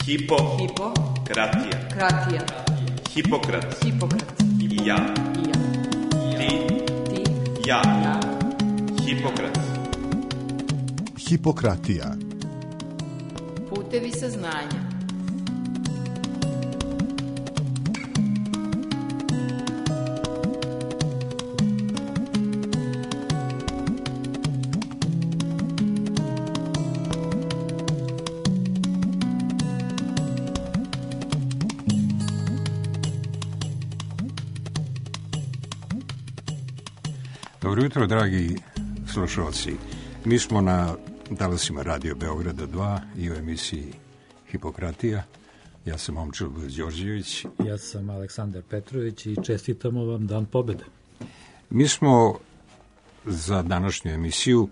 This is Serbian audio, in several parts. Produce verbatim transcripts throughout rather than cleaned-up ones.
Hipo. Hipo. Kratija. Kratija. Hipokrat. Hipokrat. I ja. I ja. Ti. Ti. Ja. Ja. Hipokrat. Hipokratija. Putevi saznanja. Dobro jutro, dragi slušalci. Mi smo na talasima Radio Beograda dva i u emisiji Hipokratija. Ja sam Momčil Đorđević. Ja sam Aleksandar Petrović i čestitamo vam Dan pobede. Mi smo za današnju emisiju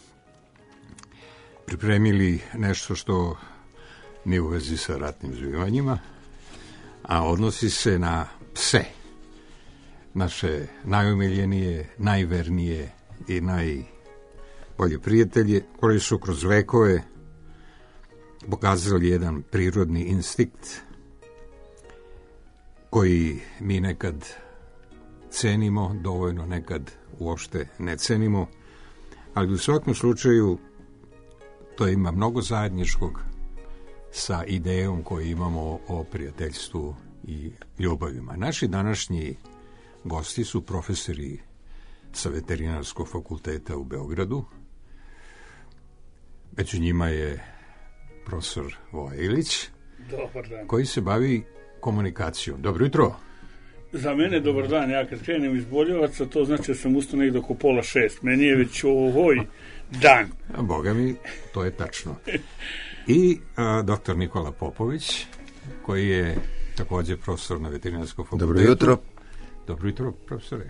pripremili nešto što nije u vezi sa ratnim zbivanjima, a odnosi se na pse. Naše najomiljenije, najvernije i najbolje prijatelje, koji su kroz vekove pokazali jedan prirodni instinkt koji mi nekad cenimo, dovoljno nekad uopšte ne cenimo, ali u svakom slučaju to ima mnogo zajedničkog sa idejom koju imamo o prijateljstvu i ljubavima. Naši današnji gosti su profesori sa Veterinarskog fakulteta u Beogradu. Među njima je profesor Voja Ilić, dobar dan, koji se bavi komunikacijom. Dobro jutro. Za mene dobar dan. Ja kad krenem iz Boljevaca, to znači da sam ustao negdje oko pola šest. Meni je već ovoj dan. A Boga mi, to je tačno. I a, doktor Nikola Popović, koji je također profesor na Veterinarskom fakultetu. Dobro jutro. Dobro jutro, profesore.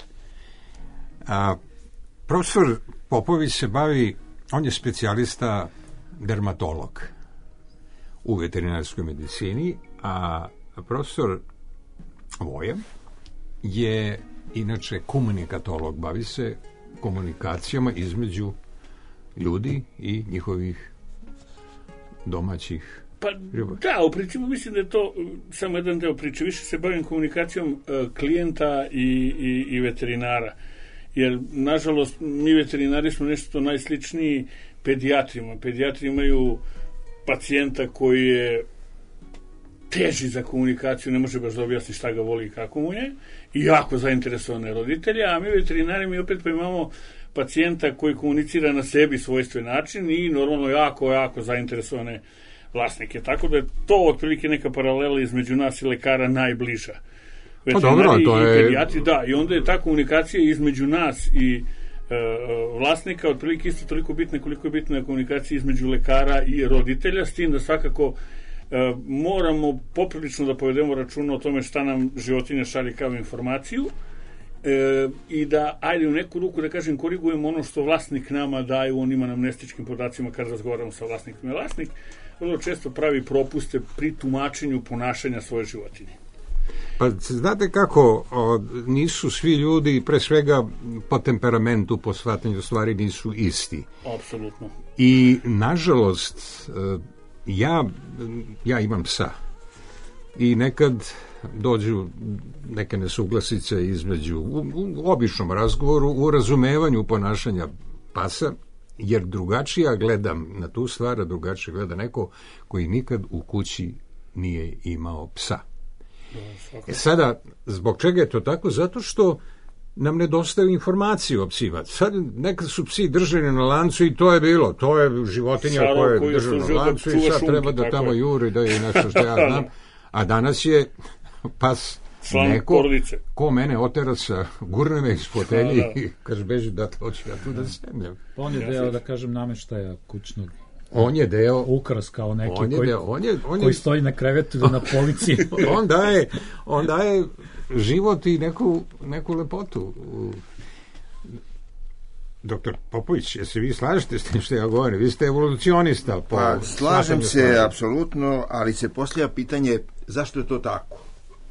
A, profesor Popović se bavi, on je specijalista dermatolog u veterinarskoj medicini, a profesor Voja je inače komunikatolog, bavi se komunikacijama između ljudi i njihovih domaćih. Pa da, u principu mislim da je to samo jedan deo priče. Više se bavim komunikacijom uh, klijenta i, i, i veterinara. Jer, nažalost, mi veterinari smo nešto najsličniji pedijatrima. Pedijatri imaju pacijenta koji je teži za komunikaciju, ne može baš da objasni šta ga voli i kako mu je, i jako zainteresovane roditelje, a mi veterinari mi opet pa imamo pacijenta koji komunicira na sebi svojstven način i normalno jako, jako zainteresovane vlasnike. Tako da je to otprilike neka paralela između nas i lekara najbliža. Veterinari pa dobro, to je... i pedijatri, da, i onda je ta komunikacija između nas i e, vlasnika otprilike isto toliko bitna koliko je bitna komunikacija između lekara i roditelja, s tim da svakako e, moramo poprilično da povedemo računa o tome šta nam životinja šalje kao informaciju, e, i da, ajde u neku ruku da kažem, korigujemo ono što vlasnik nama daje u onim anamnestičkim podacima kad razgovaramo sa vlasnikom. Vlasnik vrlo često pravi propuste pri tumačenju ponašanja svoje životinje. Pa znate kako, o, nisu svi ljudi, pre svega po temperamentu, po shvatanju stvari, nisu isti. Apsolutno. I nažalost, ja, ja imam psa i nekad dođu neke nesuglasice između, u, u običnom razgovoru, u razumevanju ponašanja pasa, jer drugačije gledam na tu stvar, a drugačije gleda neko koji nikad u kući nije imao psa. E sada, zbog čega je to tako? Zato što nam nedostaju informacije o psima. Sad nekad su psi držani na lancu i to je bilo. To je životinja koja je držana na lancu i sad treba da tamo juri, da je nešto što ja znam. A danas je pas Slan neko porodice. Ko mene otera sa, gurne me iz fotelji i kaže, beži da hoću ja tu da zemljam. On je deo, da kažem, nameštaja kućnog. On je deo ukras kao neki on je koji, deo, on je, on je, koji stoji na krevetu ili na polici. on daje, on daje život i neku, neku lepotu. Doktor Popović, jesi vi slažete s tim što ja govorim? Vi ste evolucionista. Po pa, slažem se apsolutno, ali se postavlja pitanje zašto je to tako.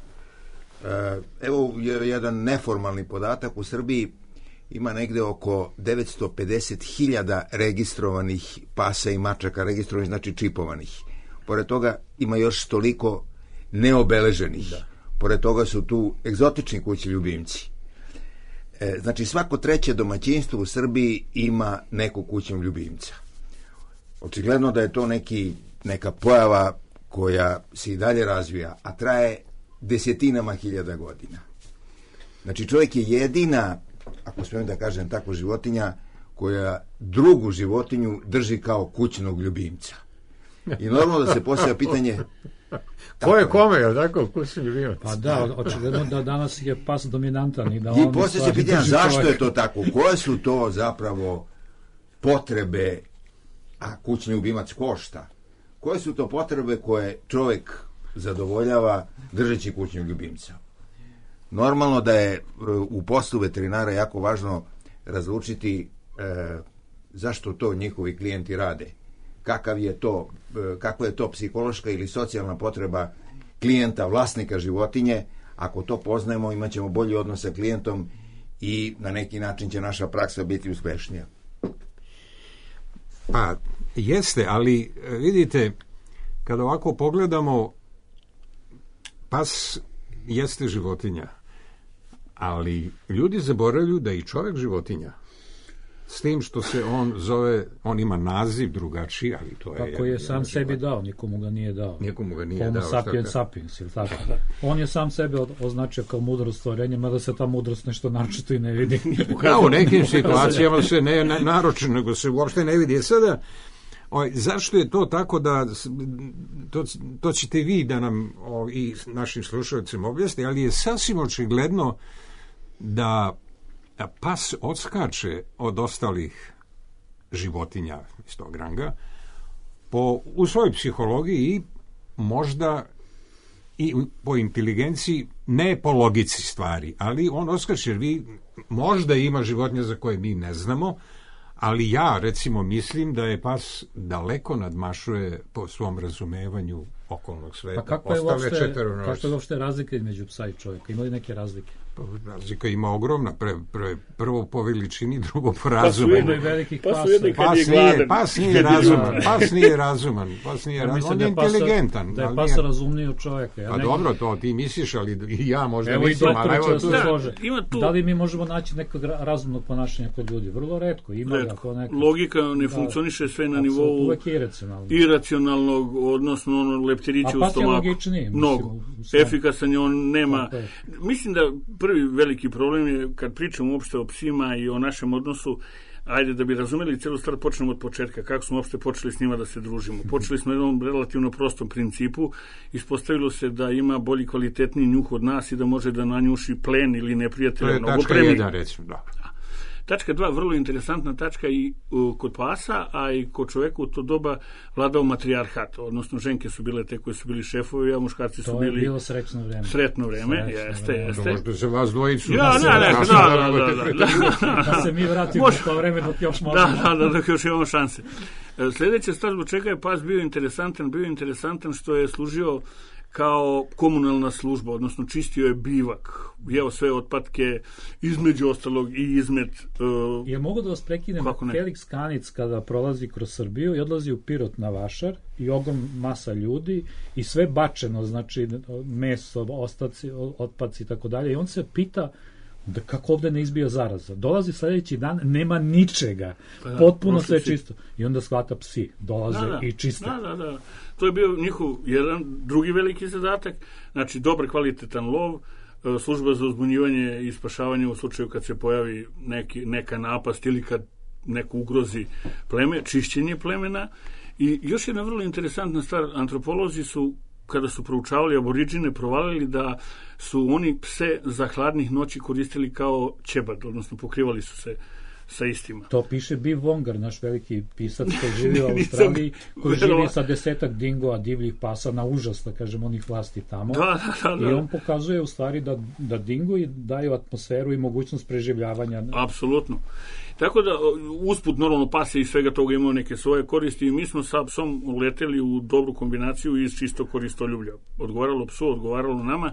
Evo je jedan neformalni podatak. U Srbiji ima negde oko devetsto pedeset hiljada registrovanih pasa i mačaka, registrovanih znači čipovanih. pored toga ima još toliko neobeleženih. Da. Pored toga su tu egzotični kućni ljubimci. E, znači, svako treće domaćinstvo u Srbiji ima nekog kućnog ljubimca. Očigledno da je to neki, neka pojava koja se i dalje razvija, a traje desetinama hiljada godina. Znači, čovjek je jedina, ako smijem da kažem tako, životinja koja drugu životinju drži kao kućnog ljubimca. I normalno da se postavlja pitanje... Ko je kome, je li tako, kućni ljubimac? Pa da, očigledno da danas je pas dominantan. I, da I postavlja se pitanje zašto je to tako, koje su to zapravo potrebe, a kućni ljubimac košta, koje su to potrebe koje čovjek zadovoljava držeći kućnog ljubimca. Normalno da je u poslu veterinara jako važno razlučiti e, zašto to njihovi klijenti rade. Kakav je to, e, kakva je to psihološka ili socijalna potreba klijenta, vlasnika životinje. Ako to poznajemo, imat ćemo bolji odnos sa klijentom i na neki način će naša praksa biti uspešnija. Pa, jeste, ali vidite, kada ovako pogledamo, pas jeste životinja, ali ljudi zaboravljaju da je i čovjek životinja. S tim što se on zove, on ima naziv drugačiji, ali to je... Kako je sam sebi dao, nikomu ga nije dao. Nikomu ga nije Homo dao. Homo sapiens sapiens, ili tako? On je sam sebe označio kao mudro stvorenje, mada se ta mudrost nešto naročito i ne vidi. Da, u nekim situacijama se ne, ne naroči, nego se uopšte ne vidi. Sada, oj, zašto je to tako da, to, to ćete vi da nam o, i našim slušalcima objasniti, ali je sasvim očigledno da pas odskače od ostalih životinja iz tog ranga po, u svojoj psihologiji i možda i po inteligenciji, ne po logici stvari, ali on odskače, jer vi možda ima životinja za koje mi ne znamo, ali ja recimo mislim da je pas daleko nadmašuje po svom razumevanju okolnog sveta. Pa kako je uopšte, kako je uopšte razlika između psa i čovjeka? Ima li neke razlike? Razlika ima ogromna, pre, pre, prvo po veličini, drugo po razumu. Pa su jedni kad je gladan. Pas nije razuman, pas nije razuman, pas nije razuman, on je inteligentan. Da je pas razumniji od čovjeka. Ja a dobro, to ti misliš, ali i ja možda evo mislim, ali evo tu... Da, tu... da li mi možemo naći nekog razumnog ponašanja kod ljudi? Vrlo retko. Ima retko. Neka... Logika ne da, funkcioniše sve na nivou uvek je iracionalno. Iracionalnog, odnosno ono leptiriće u stomaku. Mnogo. Efikasan je, on nema... Mislim da prvi veliki problem je, kad pričamo uopšte o psima i o našem odnosu, ajde da bi razumeli celu stvar, počnemo od početka, kako smo uopšte počeli s njima da se družimo. Počeli smo na jednom relativno prostom principu, ispostavilo se da ima bolji kvalitetni njuh od nas i da može da nanjuši plen ili neprijatelja. To je tačka jedan, recimo, da. Tačka dva, vrlo interesantna tačka i uh, kod pasa, a i kod čoveka u to doba vladao matrijarhat, odnosno ženke su bile te koje su bili šefovi, a muškarci su bili... To je bilo srećno vreme. Sretno vreme, srećno jeste, vreme. Jeste. Možda se vas dvojicu... Ja, ne, ne, da, da, da, da, da. Da se mi vratimo u to vreme dok još možemo. Da, da, dok još imamo šanse. Sljedeća stvar zbog čega je pas bio interesantan, bio interesantan što je služio kao komunalna služba, odnosno čistio je bivak, jeo sve otpadke, između ostalog i izmet... Uh, je mogu da vas prekinem, Felix Kanic kada prolazi kroz Srbiju i odlazi u Pirot na Vašar i ogrom masa ljudi i sve bačeno, znači meso, ostaci, otpadci i tako dalje, i on se pita da kako ovde ne izbija zaraza. Dolazi sljedeći dan, nema ničega. Pa da, potpuno sve čisto. I onda shvata psi. Dolaze da, da, i čiste. Da, da, da. To je bio njihov jedan drugi veliki zadatak. Znači, dobar kvalitetan lov, služba za uzbunjivanje i spašavanje u slučaju kad se pojavi neki, neka napast ili kad neko ugrozi pleme, čišćenje plemena. I još jedna vrlo interesantna stvar, antropolozi su kada su proučavali aboriđine, provalili da su oni pse za hladnih noći koristili kao ćebad, odnosno pokrivali su se sa istima. To piše Bill Wonger, naš veliki pisac koji živi u Australiji, koji živi sa desetak dingoa, divljih pasa, na užas, da kažem, onih vlasti tamo. Da, da, da. I on pokazuje u stvari da, da dingoji daju atmosferu i mogućnost preživljavanja. Apsolutno. Tako da, usput, normalno, pas je i svega toga imao neke svoje koristi i mi smo sa psom uleteli u dobru kombinaciju iz čisto koristoljublja. Odgovaralo psu, odgovaralo nama.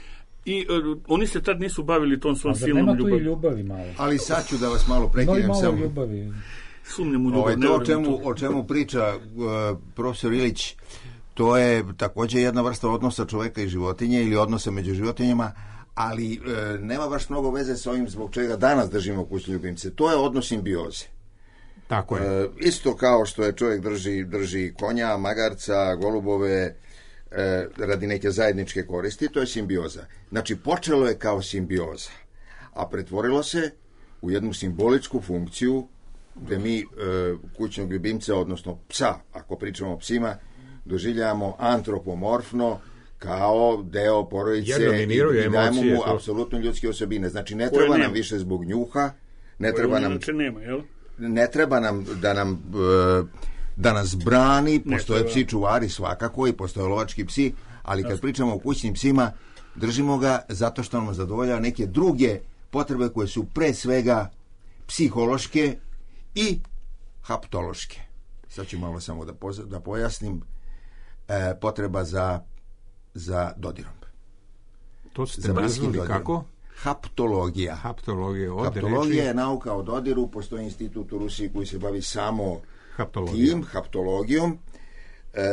I uh, oni se tad nisu bavili tom svom silnom ljubavi. Nema tu i ljubavi malo. Ali sad ću da vas malo prekinem. No, malo sam... ljubavi. Sumnjem u ljubav. Ovaj, to o čemu, o čemu priča uh, profesor Ilić, to je takođe jedna vrsta odnosa čoveka i životinje ili odnosa među životinjama, ali e, nema baš mnogo veze sa ovim zbog čega danas držimo kućne ljubimce. To je odnos simbioze. Tako je. E, isto kao što je čovjek drži, drži konja, magarca, golubove, e, radi neke zajedničke koristi, to je simbioza. Znači, počelo je kao simbioza, a pretvorilo se u jednu simboličku funkciju gde mi e, kućnog ljubimca, odnosno psa, ako pričamo o psima, doživljavamo antropomorfno kao deo porodice i, i dajemo mu apsolutno ljudske osobine. Znači, ne treba nam više zbog njuha, ne treba nam... Nema, jel? Ne treba nam da nam da nas brani, postoje psi čuvari svakako i postoje lovački psi, ali kad pričamo o kućnim psima, držimo ga zato što nam zadovoljava neke druge potrebe koje su pre svega psihološke i haptološke. Sad ću malo samo da, poz, da pojasnim e, potreba za, za dodirom. To ste nazvali kako? Haptologija. Haptologija, od Haptologija reči... je nauka o dodiru, postoji institut u Rusiji koji se bavi samo Haptologijom. tim, haptologijom. E,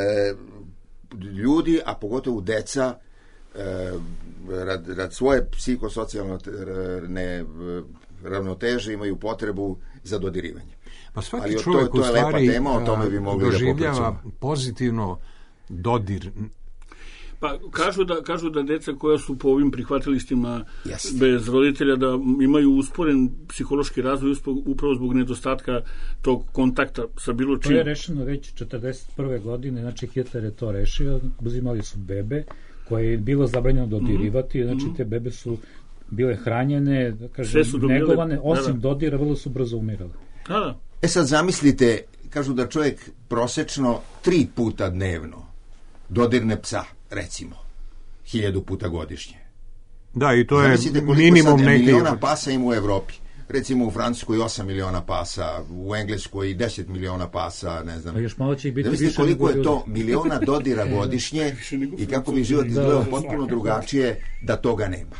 ljudi, a pogotovo deca, e, rad, rad svoje psihosocijalne ne, ravnoteže imaju potrebu za dodirivanje. Pa svaki ali čovjek to, to je u stvari lepa tema, o tome bi mogli da doživljava pozitivno dodir. Pa kažu da, kažu da deca koja su po ovim prihvatilištima yes. bez roditelja da imaju usporen psihološki razvoj upravo zbog nedostatka tog kontakta sa bilo čim. To je rešeno već četrdeset prve godine, znači Hitler je to rešio, uzimali su bebe koje je bilo zabranjeno dodirivati, mm-hmm. znači te bebe su bile hranjene, da kažem, negovane, osim da, da. dodira, vrlo su brzo umirale. Da, da. E sad zamislite, kažu da čovjek prosečno tri puta dnevno dodirne psa, recimo, hiljadu puta godišnje. Da, i to je minimum neki... miliona pasa ima u Evropi. Recimo u Francuskoj osam miliona pasa, u Engleskoj deset miliona pasa, ne znam. A još malo će ih biti da više. Koliko je to miliona dodira godišnje i kako bi život izgledao potpuno drugačije da toga nema.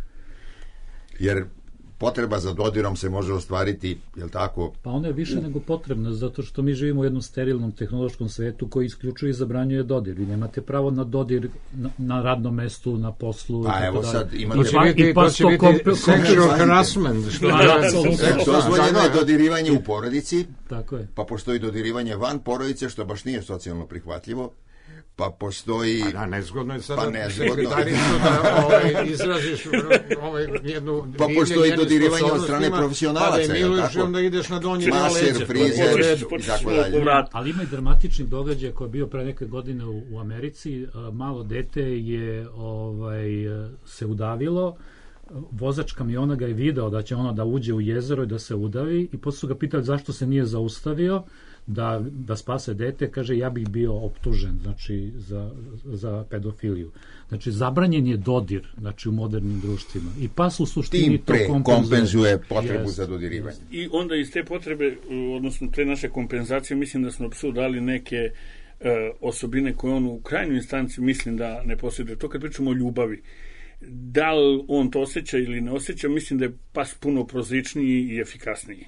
Jer potreba za dodirom se može ostvariti, jel tako? Pa ona je više nego potrebna, zato što mi živimo u jednom sterilnom tehnološkom svetu koji isključuje i zabranjuje dodir. Vi nemate pravo na dodir na, na radnom mestu, na poslu. Pa evo sad imate... To će biti, to će biti sexual harassment. Dozvoljeno je dodirivanje u porodici, tako je. Pa postoji dodirivanje van porodice, što baš nije socijalno prihvatljivo. Pa postoji... Pa da, nezgodno je sada pa nezgodno. da ovaj, izraziš ovaj, jednu... Pa postoji dodirivanje od strane profesionalaca. Pa da je miluješ i onda ideš na donji na leđe. Maser, frizer i tako dalje. Ali ima i dramatični događaj koji je bio pre neke godine u, u Americi. Malo dete je ovaj, se udavilo, vozač kamiona ga je video da će ono da uđe u jezero i da se udavi i posle su ga pitali zašto se nije zaustavio da, da spase dete, kaže ja bih bio optužen, znači za, za pedofiliju. Znači zabranjen je dodir, znači u modernim društvima i pas u suštini to kompenzuje, kompenzuje potrebu yes. za dodirivanje. I onda iz te potrebe, odnosno te naše kompenzacije, mislim da smo psu dali neke e, osobine koje on u krajnjoj instanci mislim da ne posjeduje. To kad pričamo o ljubavi, da li on to osjeća ili ne osjeća, mislim da je pas puno prozričniji i efikasniji.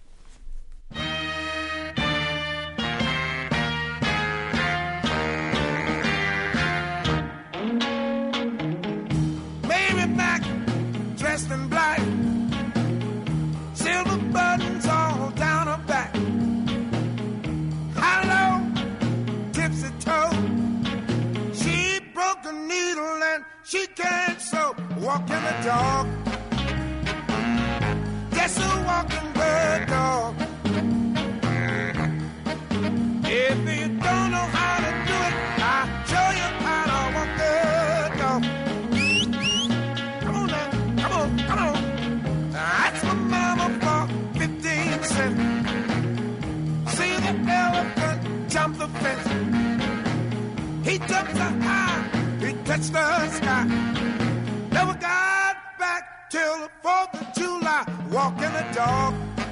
She can't sew, walking the dog. Just a walking bird dog. If you don't know how to do it, I'll show you how to walk the dog. Come on now, come on, come on. That's my mama for fifteen cents. See the elephant jump the fence. He jumps so high. Touch the sky. Never got back till the fourth of July. Walking the dog.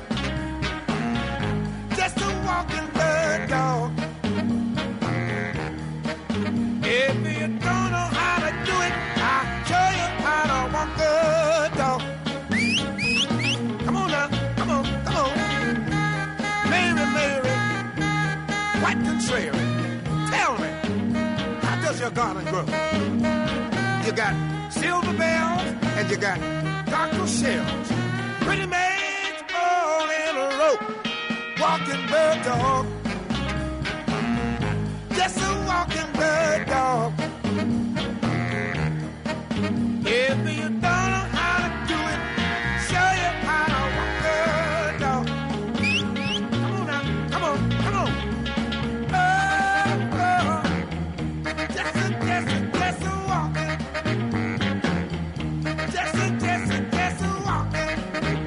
Just a walking the dog. If you don't know how to do it, I'll show you how to walk the dog. Come on now, come on, come on. Mary, Mary, quite contrary. Tell me. your garden grow. You got silver bells and you got cockle shells. Pretty maids all in a row, walking bird dog. Just a walking bird dog. If you don't know how to do it, show you how to walk bird dog. Come on now, come on, come on. Oh, oh. Just a, just a, just a walking. Just a, just a, just a walking.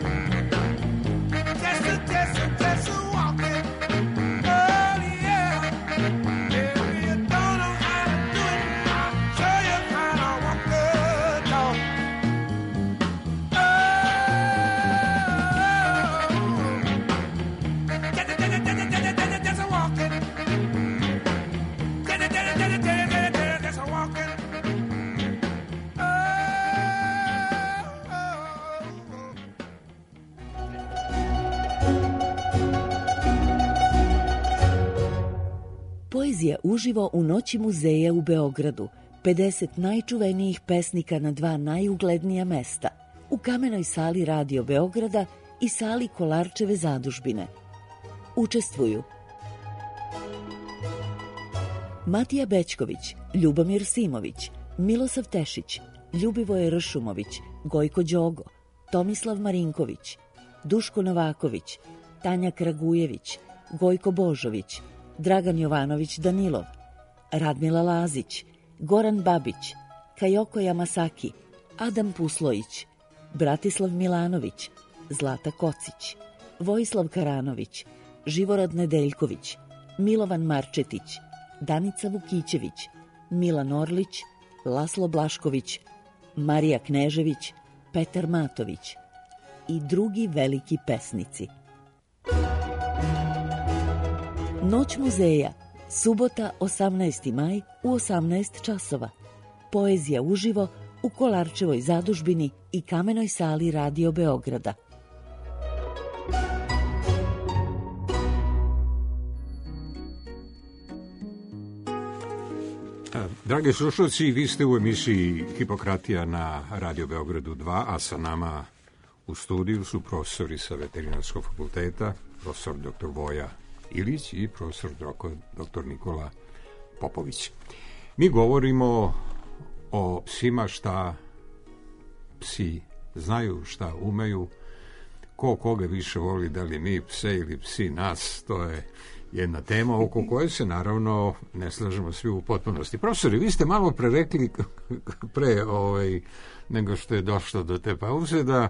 Just a, just a, just a walking. Oh yeah. If you don't know how to do it, I'll show you how to walk bird dog. Oh, just a, just a, just a, just a, just a walking. Just a, just a, just a, just a, just a walking. Oh, oh, oh. Poezija uživo u Noći muzeja u Beogradu. pedeset najčuvenijih pesnika na dva najuglednija mesta. U Kamenoj sali Radio Beograda i sali Kolarčeve zadužbine. Učestvuju Matija Bećković, Ljubomir Simović, Milosav Tešić, Ljubivoje Ršumović, Gojko Đogo, Tomislav Marinković, Duško Novaković, Tanja Kragujević, Gojko Božović, Dragan Jovanović Danilov, Radmila Lazić, Goran Babić, Kajoko Yamasaki, Adam Puslojić, Bratislav Milanović, Zlata Kocić, Vojislav Karanović, Živorad Nedeljković, Milovan Marčetić, Danica Vukićević, Milan Orlić, Laslo Blašković, Marija Knežević, Petar Matović i drugi veliki pesnici. Noć muzeja, subota osamnaesti maj u osamnaest časova. Poezija uživo u Kolarčevoj zadužbini i Kamenoj sali Radio Beograda. Dragi slušalci, vi ste u emisiji Hipokratija na Radio Beogradu dva, a sa nama u studiju su profesori sa Veterinarskog fakulteta, profesor doktor Voja Ilić i profesor doktor Nikola Popović. Mi govorimo o psima, šta psi znaju, šta umeju, ko koga više voli, da li mi pse ili psi nas, to je jedna tema oko koje se naravno ne slažemo svi u potpunosti. Profesori, vi ste malo pre rekli pre ovaj, nego što je došlo do te pauze da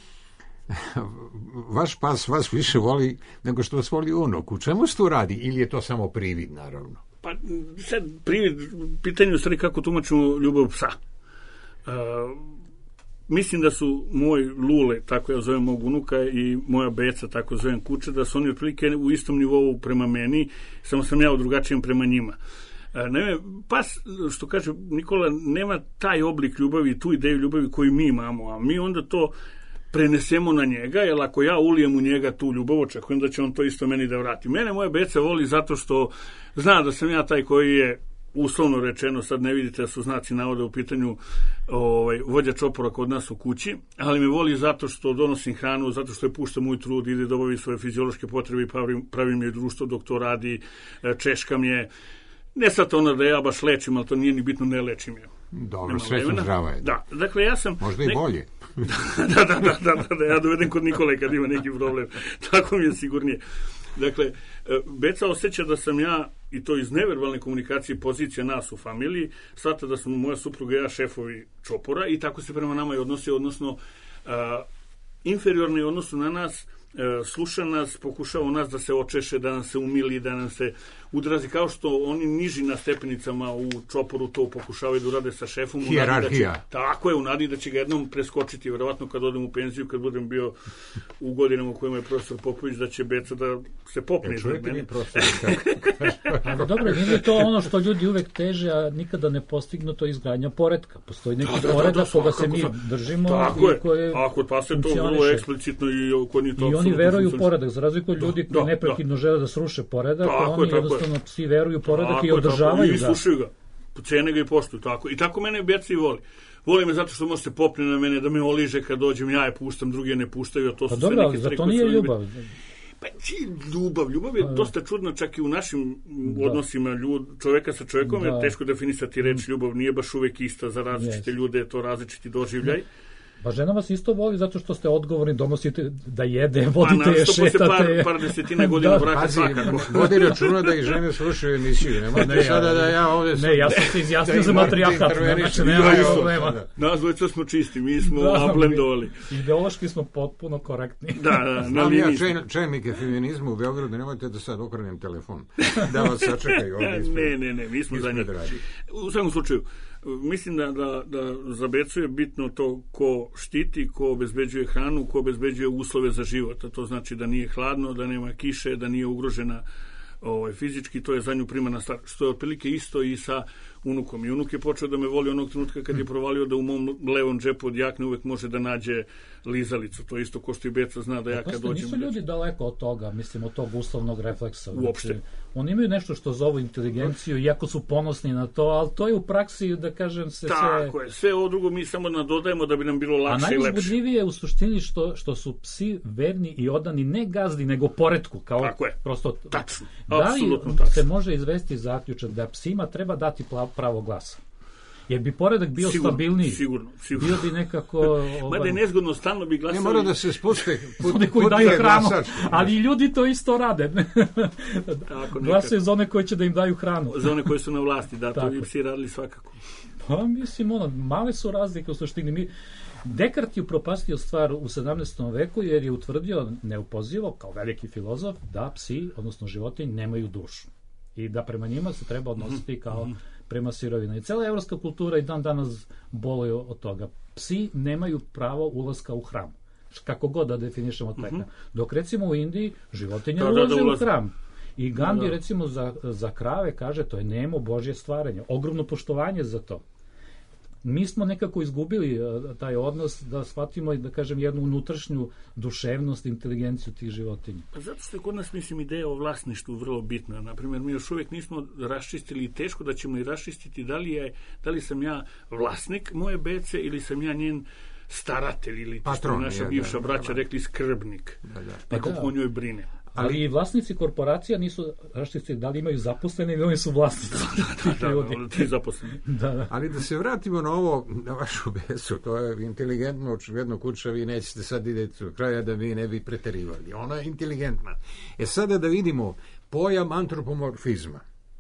vaš pas vas više voli nego što vas voli unuk. U čemu se to radi? Ili je to samo privid, naravno? Pa sad privid, pitanje u stvari kako tumačimo ljubav psa. Uh, mislim da su moj Lule, tako ja zovem mog unuka, i moja Beca, tako zovem kuće, da su oni otprilike u istom nivou prema meni, samo sam ja u drugačijem prema njima. Ne, pas, što kaže Nikola, nema taj oblik ljubavi, tu ideju ljubavi koju mi imamo, a mi onda to prenesemo na njega, jer ako ja ulijem u njega tu ljubav, očekujem da će on to isto meni da vrati. Mene moja Beca voli zato što zna da sam ja taj koji je, uslovno rečeno, sad ne vidite da su znaci navode u pitanju ovaj, vođa čopora kod nas u kući, ali me voli zato što donosim hranu, zato što je puštam ujutru, ide da obavi svoje fiziološke potrebe i pravim, pravim je društvo dok to radi, češkam je. Ne sad ono da ja baš lečim, ali to nije ni bitno, ne lečim je. Dobro, srećno zdrava je. Da, dakle ja sam... Možda i nek... bolje. da, da, da, da, da, da, ja dovedem kod Nikole kad ima neki problem. Tako mi je sigurnije. Dakle, Beca osjeća da sam ja, i to iz neverbalne komunikacije, pozicija nas u familiji, shvata da smo moja supruga i ja šefovi čopora i tako se prema nama i odnosi, odnosno uh, inferiorni odnosu na nas, uh, sluša nas, pokušava nas da se očeše, da nam se umili, da nam se udrazi, kao što oni niži na stepenicama u čoporu to pokušavaju da urade sa šefom. Hijerarhija. Da će, tako je, u nadi da će ga jednom preskočiti, verovatno kad odem u penziju, kad budem bio u godinama u kojima je profesor Popović, da će Beca da se popne. E, čujete mi profesor? Ali dobro, nije to ono što ljudi uvek teže, a nikada ne postignu, to izgradnja poretka. Postoji neki da, poredak da, da, koga se mi sam... držimo. Tako je, koje ako pa se to vrlo eksplicitno i ko ni to. I oni veruju u poredak, za razliku od ljudi koji neprekidno žele da sruše poredak, oni jednostavno psi veruju u poredak i održavaju ga. I slušaju ga. cene ga i poštuju. Tako. I tako mene Beci voli. Voli me zato što može se popne na mene, da me oliže kad dođem, ja je puštam, drugi ne puštaju, a to su pa sve dobro, neke stvari. Pa dobro, zato nije ljubav. Pa ljubav, ljubav je dosta čudna čak i u našim da. odnosima ljud, čoveka sa čovekom, da. je teško definisati reč ljubav, nije baš uvek ista za različite yes. ljude, je to različiti doživljaj. Pa žena vas isto voli zato što ste odgovorni, donosite da jede, vodite je, šetate. Pa par, par desetina godina da, braka svakako. Vodi računa da i žene slušaju emisiju, nema ne, sada da ja ovdje sam... Ne, ja sam se izjasnio za matrijarhat, znači nema problema. Nas dvojica smo čisti, mi smo da, ablendovali. Ideološki smo potpuno korektni. Da, da, znam ja čelnike feminizmu u Beogradu, nemojte da sad okrenem telefon, da vas sačekaju ovdje ispred. Ne, ne, ne, mi smo za njih. U svakom slučaju, mislim da, da, da za Becu je bitno to ko štiti, ko obezbeđuje hranu, ko obezbeđuje uslove za život. A to znači da nije hladno, da nema kiše, da nije ugrožena ovaj, fizički, to je za nju primarna stvar. Što je otprilike isto i sa unukom. I unuk je počeo da me voli onog trenutka kad je provalio da u mom levom džepu od jakne uvek može da nađe lizalicu. To isto ko što i Beca zna da ja kad dođem... Nisu ljudi daleko od toga, mislim, od tog uslovnog refleksa. Uopšte. Znači, oni imaju nešto što zovu inteligenciju, iako su ponosni na to, ali to je u praksi, da kažem, se Tako sve... je, sve ovo drugo mi samo nadodajemo da bi nam bilo lakše i lepše. A najuzbudljivije je u suštini što, što su psi verni i odani ne gazdi, nego poretku. Kao Tako je, prosto... tačno, da apsolutno tačno. Se može izvesti zaključak da psima treba dati pravo glasa? Jer bi poredak bio sigurno, stabilniji. Sigurno, sigurno. Bio bi nekako... Ovaj... Mada je nezgodno, stalno bi glasali... Ne mora da se spuste... Oni koji daju hranu, ali i ljudi to isto rade. Tako, glasaju za one koji će da im daju hranu. Za one koji su na vlasti, da, to bi psi radili svakako. Pa mislim, ono, male su razlike u suštini. Mi... Dekart je upropastio stvar u sedamnaestom veku jer je utvrdio neupozivo, kao veliki filozof, da psi, odnosno životinje, nemaju dušu. I da prema njima se treba odnositi kao prema sirovina. I cela evropska kultura i dan danas boluje od toga. Psi nemaju pravo ulaska u hram. Kako god da definišemo teka. Mm-hmm. Dok recimo u Indiji životinje da, ulaze da, da ulaz... u hram. I Gandhi da, da. recimo za, za krave kaže to je nemo Božje stvaranje. Ogromno poštovanje za to. Mi smo nekako izgubili taj odnos da shvatimo i da kažem jednu unutrašnju duševnost, inteligenciju tih životinja. Pa zato što je kod nas, mislim, ideja o vlasništvu vrlo bitna. Naprimjer, mi još uvijek nismo raščistili i teško da ćemo i raščistiti da li, je, da li sam ja vlasnik moje Bece ili sam ja njen staratelj ili što naša bivša braća rekli skrbnik. Da, da. Neko da. po njoj brine. Ali i vlasnici korporacija nisu raščistili da li imaju zaposlene ili oni su vlasnici. da, da, da, da, ti zaposleni. Da, da. Ali da se vratimo na ovo, na vašu Becu, to je inteligentno, očigledno kuća, vi nećete sad ideti do kraja da vi ne bi preterivali. Ona je inteligentna. E sada da vidimo pojam antropomorfizma.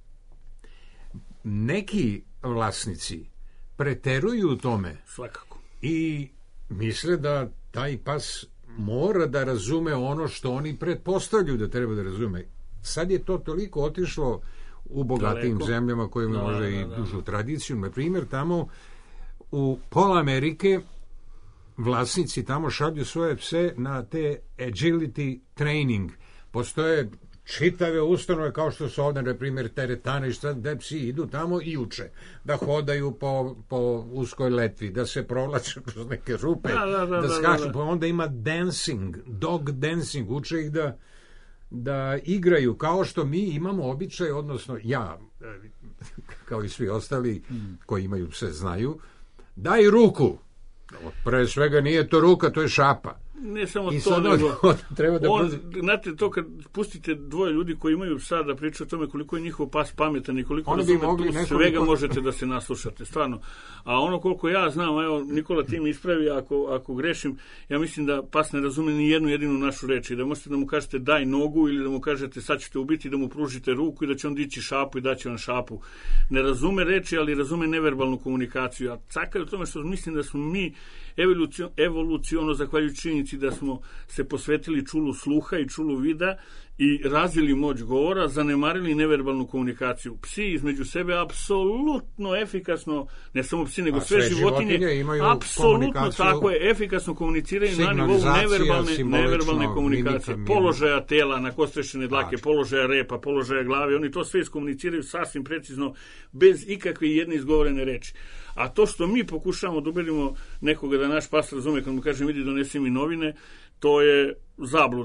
Neki vlasnici preteruju u tome. Svakako. I misle da taj pas mora da razume ono što oni pretpostavljaju da treba da razume. Sad je to toliko otišlo u bogatijim Daleko. zemljama koje imaju možda i dužu tradiciju. Na primjer, tamo u pola Amerike vlasnici tamo šalju svoje pse na te agility training. Postoje čitave ustanove kao što su ovdje, na primjer, teretane i šta, da psi idu tamo i uče. Da hodaju po, po uskoj letvi, da se provlače kroz neke rupe, da, da, da, da skaču. Da, da. Pa onda ima dancing, dog dancing, uče ih da, da igraju, kao što mi imamo običaj, odnosno ja, kao i svi ostali mm. koji imaju pse znaju, daj ruku. Pre svega nije to ruka, to je šapa. Ne samo I to, nego treba da on, znate, to kad pustite dvoje ljudi koji imaju psa da pričaju o tome koliko je njihov pas pametan i koliko razume, tu nekoliko... svega možete da se naslušate, stvarno. A ono koliko ja znam, evo, Nikola ti mi ispravi ako, ako grešim, ja mislim da pas ne razume ni jednu jedinu našu reč i da možete da mu kažete daj nogu ili da mu kažete sad ćete ubiti, da mu pružite ruku i da će on dići šapu i daće vam šapu. Ne razume reči, ali razume neverbalnu komunikaciju. A caka je u tome što mislim da smo mi evoluciono, zahvaljujući činjenici da smo se posvetili čulu sluha i čulu vida i razvili moć govora, zanemarili neverbalnu komunikaciju. Psi između sebe apsolutno efikasno, ne samo psi, nego sve, sve životinje, životinje apsolutno tako je, efikasno komuniciraju na nivou neverbalne, neverbalne komunikacije. Mimika, položaja tela, na kostrešene dlake, položaja repa, položaja glave, oni to sve iskomuniciraju sasvim precizno, bez ikakve jedne izgovorene reči. A to što mi pokušamo da ubedimo nekoga da naš pas razume, kad mu kažem idi donesi mi novine, to je zabluda.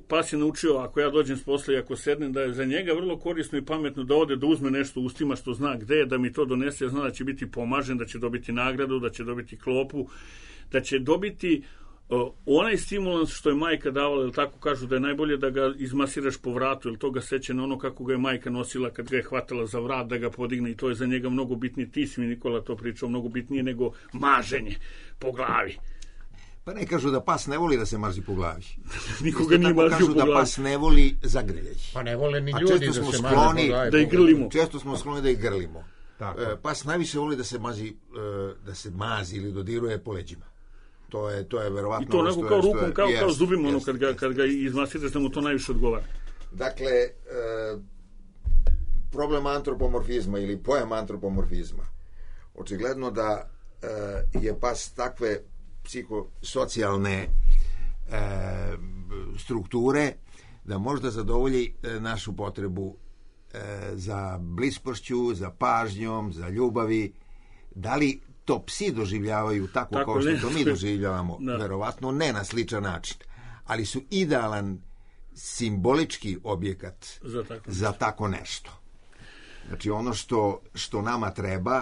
pas je naučio, ako ja dođem s posla i ako sednem, da je za njega vrlo korisno i pametno da ode, da uzme nešto ustima što zna gde je, da mi to donese, ja zna da će biti pomažen, da će dobiti nagradu, da će dobiti klopu, da će dobiti uh, onaj stimulans što je majka davala, ili tako kažu da je najbolje da ga izmasiraš po vratu, ili to ga seće na ono kako ga je majka nosila kad ga je hvatala za vrat da ga podigne, i to je za njega mnogo bitnije. Ti si mi, Nikola, to pričao, mnogo bitnije nego maženje po glavi. Pa ne kažu da pas ne voli da se mazi po glavi. Nikoga nije mazio po glavi. Kažu da pas ne voli zagrljaj. Pa ne vole ni ljudi da se mazi po glavi. Da ih grlimo. Često smo skloni da ih grlimo. Tako. Pas najviše voli da se mazi, da se mazi ili dodiruje po leđima. To je, to je verovatno... I to onako kao rukom, kao, jest, kao zubima, ono, jest, kad ga, kad ga izmasiraš, da mu to najviše odgovara. Dakle, e, problem antropomorfizma ili pojam antropomorfizma. Očigledno da e, je pas takve psihosocijalne e, strukture da možda zadovolji e, našu potrebu e, za bliskošću, za pažnjom, za ljubavi. Da li to psi doživljavaju tako, tako kao što ne, to mi doživljavamo? Da. Verovatno ne na sličan način, ali su idealan simbolički objekat za tako, za tako nešto. Znači ono što, što nama treba,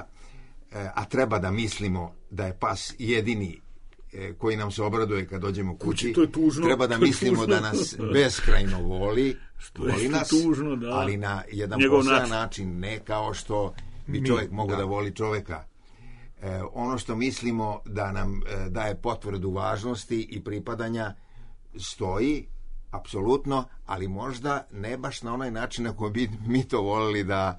a treba da mislimo da je pas jedini koji nam se obraduje kad dođemo kući, to je tužno, treba da mislimo tužno. Da nas beskrajno voli, voli nas, tužno, da. Ali na jedan Njegov poseban način. način, ne kao što bi čovjek mogao da. da voli čovjeka. E, ono što mislimo da nam e, daje potvrdu važnosti i pripadanja stoji, apsolutno, ali možda ne baš na onaj način na koji bi mi to volili da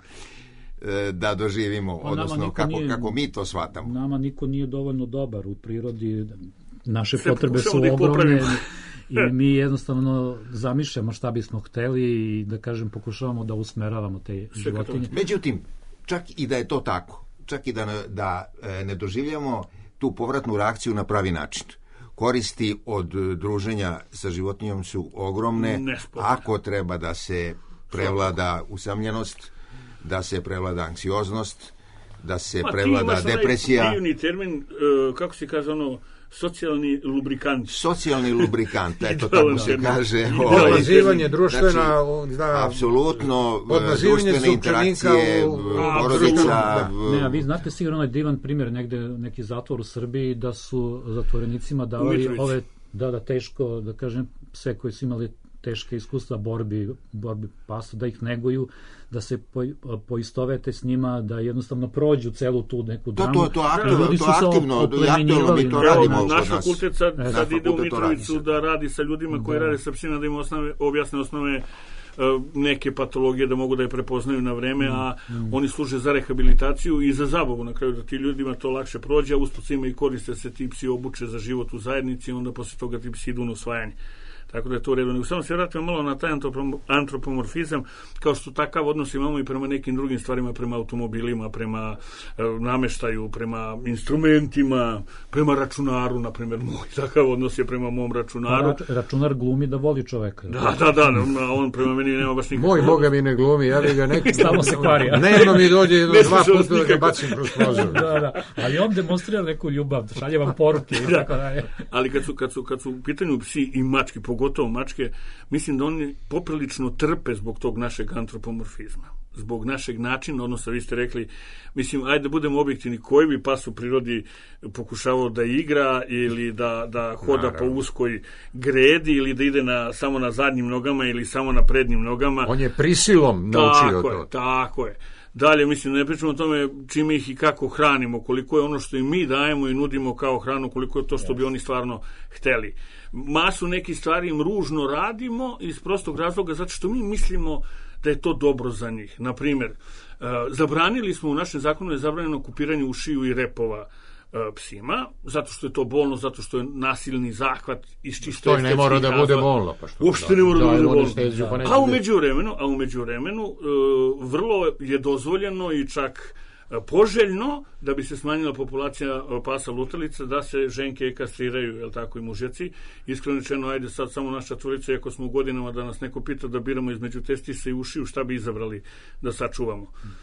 da doživimo, pa odnosno kako, nije, kako mi to shvatamo. Nama niko nije dovoljno dobar u prirodi, naše sve potrebe su ogromne i mi jednostavno zamišljamo šta bismo hteli i da kažem pokušavamo da usmeravamo te sve životinje. Međutim, čak i da je to tako, čak i da, ne, da ne doživljamo tu povratnu reakciju na pravi način. Koristi od druženja sa životinjom su ogromne, Nespodne. Ako treba da se prevlada usamljenost, da se prevlada anksioznost, da se Ma, prevlada depresija. Ti imaš onaj divni termin, uh, kako se kaže ono, socijalni lubrikant. Socijalni lubrikant, eto tako se kaže. Podnazivanje društvena... Znači, da, apsolutno, društvene interakcije, porodica... Ne, a vi znate sigurno ovaj divan primjer, negde neki zatvor u Srbiji, da su zatvorenicima davali ove, da, da teško, da kažem, sve koji su imali teške iskustva borbi, borbi pasa, da ih neguju, da se po, poistovete s njima, da jednostavno prođu celu tu neku dramu. To, to, to, aktivno, to aktivno, aktivno mi to radimo kod nas. Naš fakultet sad, e, sad ide u Mitrovicu da radi sa ljudima koji da. rade sa psima, da im osnove, objasne osnove uh, neke patologije, da mogu da je prepoznaju na vreme, a mm. oni služe za rehabilitaciju i za zabavu na kraju, da ti ljudima to lakše prođe, a usput svima i koriste se ti psi obuče za život u zajednici, onda posle toga ti psi idu na usvajanje. Tako da je to u redu. Nego samo se vratimo malo na taj antropomorfizam, kao što takav odnos imamo i prema nekim drugim stvarima, prema automobilima, prema e, nameštaju, prema instrumentima, prema računaru, na primjer, moj takav odnos je prema mom računaru. Rač, računar glumi da voli čoveka. Da, da, da, on prema meni nema baš nikakve. Moj Boga mi ne glumi, ja bi ga neki... Stamo se kvari. Dnevno mi dođe jedno dva puta da ga bacim kroz prozor. Da, da, ali on demonstrira neku ljubav, šalje vam poruke i tako dalje. Ali kad su, kad su, kad su u pitanju psi i mački, pogotovo mačke, mislim da oni poprilično trpe zbog tog našeg antropomorfizma, zbog našeg načina, odnosno vi ste rekli, mislim, ajde da budemo objektivni, koji bi pas u prirodi pokušavao da igra ili da, da hoda Naravno. po uskoj gredi ili da ide na, samo na zadnjim nogama ili samo na prednjim nogama. On je prisilom naučio tako to. Je, tako je. Dalje, mislim, ne pričamo o tome čime ih i kako hranimo, koliko je ono što im mi dajemo i nudimo kao hranu, koliko je to što bi oni stvarno hteli. Masu nekih stvari im ružno radimo iz prostog razloga zato što mi mislimo da je to dobro za njih. Naprimjer, zabranili smo, u našem zakonu je zabranjeno kupiranje ušiju i repova psima, zato što je to bolno, zato što je nasilni zahvat iz čisto estetskih razloga. To ne mora da bude bolno. Pa što uopšte ne mora da, da bude bolno. Steđu, pa a umeđu vremenu, a umeđu vremenu vrlo je dozvoljeno i čak poželjno da bi se smanjila populacija pasa lutalica, da se ženke kastriraju, jel tako, i mužjaci. Iskreno rečeno, ajde sad samo naša tvorica, ako smo u godinama da nas neko pita da biramo između testisa i ušiju, šta bi izabrali da sačuvamo?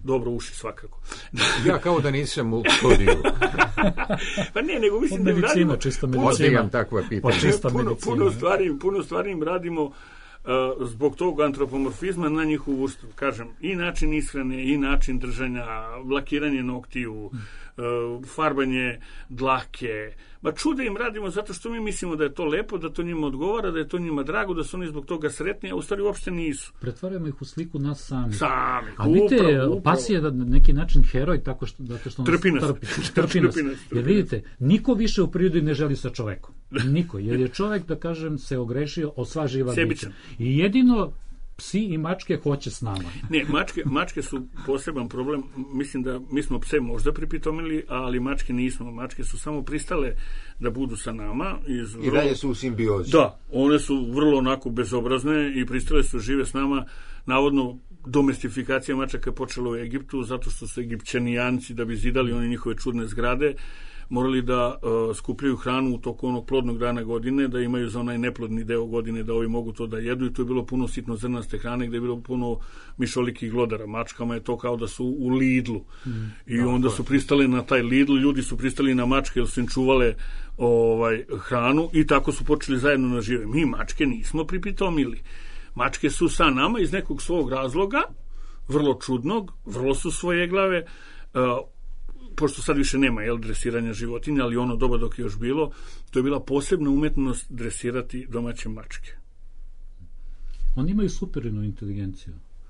dobro uši svakako. Ja kao da nisam u studiju. Pa ne, nego mislim da medicina, radimo... Čista puno, medicina. takva pitanja. Puno, puno, stvari, puno stvari im radimo uh, zbog tog antropomorfizma na njihovu ustav. Kažem, i način ishrane, i način držanja, lakiranje noktiju, uh, farbanje dlake. Ma čude im radimo zato što mi mislimo da je to lepo, da to njima odgovara, da je to njima drago, da su oni zbog toga sretni, a u stvari uopšte nisu. Pretvaramo ih u sliku nas sami. Sami. A vidite, pas je na neki način heroj tako što, zato što trpi nas. Trpi, trpi nas. Jer vidite, niko više u prirodi ne želi sa čovekom. Niko. Jer je čovek, da kažem, se ogrešio o sva živa bića. I jedino psi i mačke hoće s nama. Ne, mačke, mačke su poseban problem. Mislim da mi smo pse možda pripitomili, ali mačke nismo. Mačke su samo pristale da budu sa nama. Iz vrlo... I dalje su u simbiozi. Da, one su vrlo onako bezobrazne i pristale su žive s nama. Navodno, domestifikacija mačaka je počela u Egiptu, zato što su Egipćanijanci, da bi zidali one njihove čudne zgrade, morali da uh, skupljaju hranu u toku onog plodnog dana godine, da imaju za onaj neplodni deo godine da ovi mogu to da jedu, i to je bilo puno sitno zrnaste hrane, gde je bilo puno mišolikih glodara. Mačkama je to kao da su u Lidlu. Mm, I da, onda su pristali na taj Lidl, ljudi su pristali na mačke jer su im čuvale ovaj, hranu i tako su počeli zajedno na žive. Mi mačke nismo pripitomili. Mačke su sa nama iz nekog svog razloga, vrlo čudnog, vrlo su svojeglave, uh, pošto sad više nema jel, dresiranja životinja, ali ono doba dok je još bilo, to je bila posebna umetnost dresirati domaće mačke. Oni imaju superinu inteligenciju.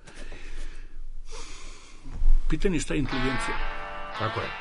Pitanje šta je inteligencija? Tako je.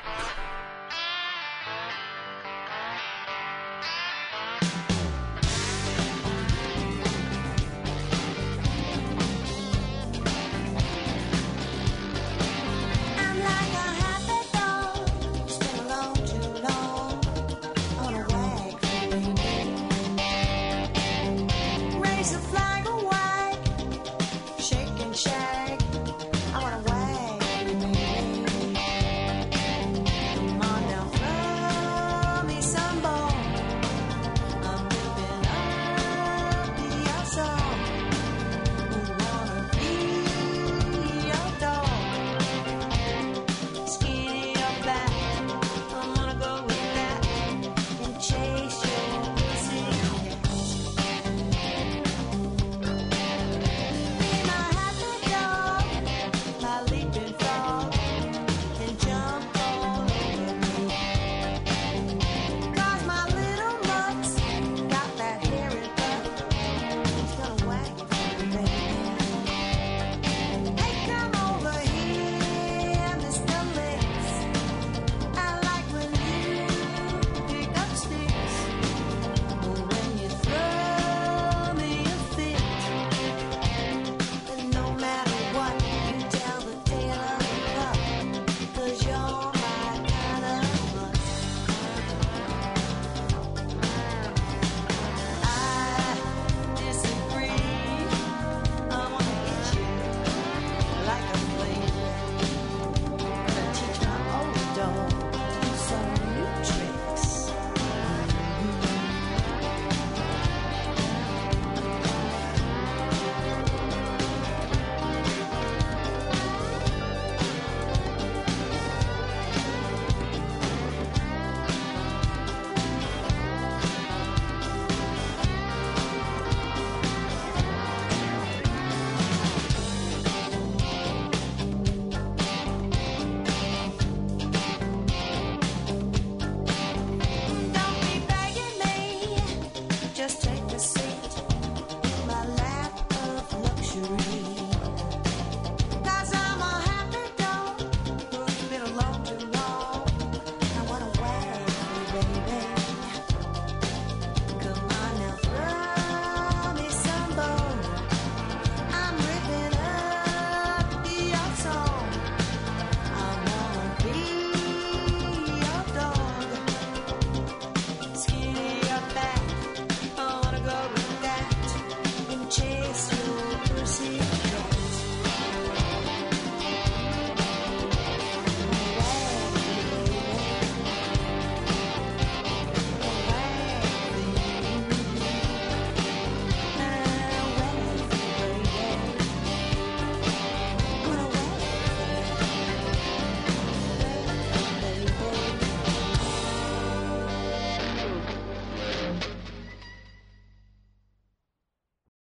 Shake and shake, I wanna wag, baby.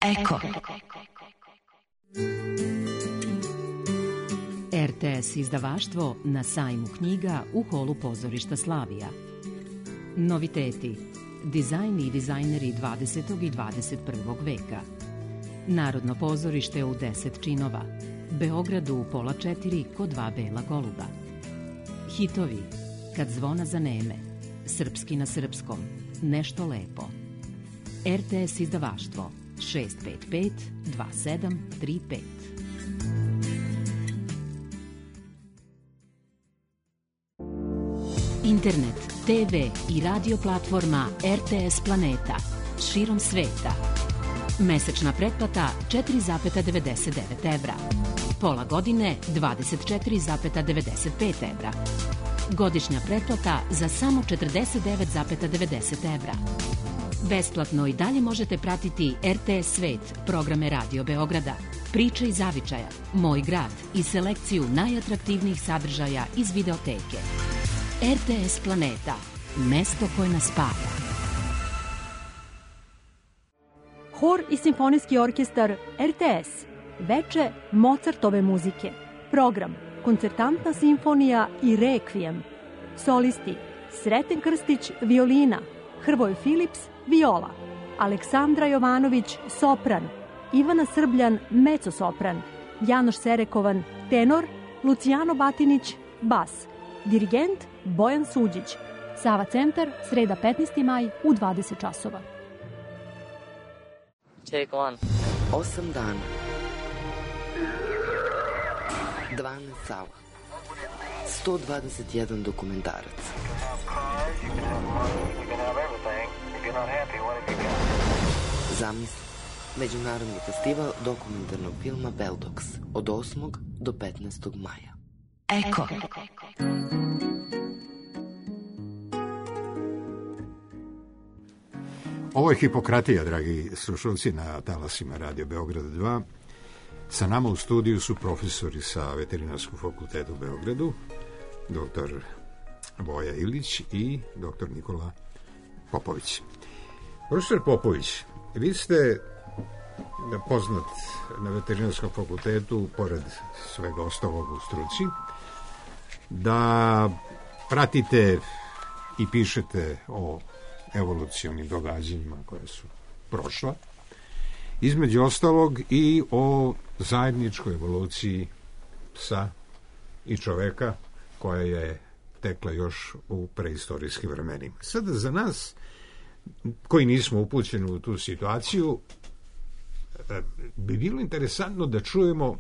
Eko. R T S izdavaštvo na sajmu knjiga u holu pozorišta Slavija. Noviteti. Dizajn i dizajneri dvadesetog i dvadeset prvog veka. Narodno pozorište u deset činova. Beogradu u pola četiri kod dva bela goluba. Hitovi. Kad zvona zaneme. Srpski na srpskom. Nešto lepo. R T S izdavaštvo šest pet pet dva sedam tri pet. Internet, te ve i radio platforma R T S Planeta širom sveta. Mesečna pretplata četiri zarez devedeset devet evra. Pola godine dvadeset četiri zarez devedeset pet evra. Godišnja pretplata za samo četrdeset devet zarez devedeset evra. Besplatno i dalje možete pratiti R T S Svet, programe Radio Beograda, Priče iz zavičaja, Moj grad i selekciju najatraktivnijih sadržaja iz videoteke. R T S Planeta, mesto koje nas spaja. Hor i simfonijski orkestar R T S, veče Mozartove muzike, program Koncertantna simfonija i Rekvijem, solisti Sreten Krstić, violina, Hrvoje Filips, viola, Aleksandra Jovanović, sopran, Ivana Srbljan, mecosopran, Janoš Serekovan, tenor, Lucijano Batinić, bas, dirigent Bojan Suđić, Sava centar, sreda petnaesti maj u dvadeset časova. Take one. Osam dana. dvanaest sala. sto dvadeset jedan dokumentarac. Zamisli. Međunarodni festival dokumentarnog filma Beldox od osmog do petnaestog maja. Eko. Ovo je Hipokratija, dragi slušalci, na talasima Radio Beograda dva. Sa nama u studiju su profesori sa Veterinarskog fakulteta u Beogradu, doktor Voja Ilić i doktor Nikola Popović. Profesor Popović, vi ste poznat na Veterinarskom fakultetu, pored svega ostalog u struci, da pratite i pišete o evolucionim događanjima koje su prošla, između ostalog i o zajedničkoj evoluciji psa i čoveka koja je tekla još u preistorijskim vremenima. Sada za nas koji nismo upućeni u tu situaciju bi bilo interesantno da čujemo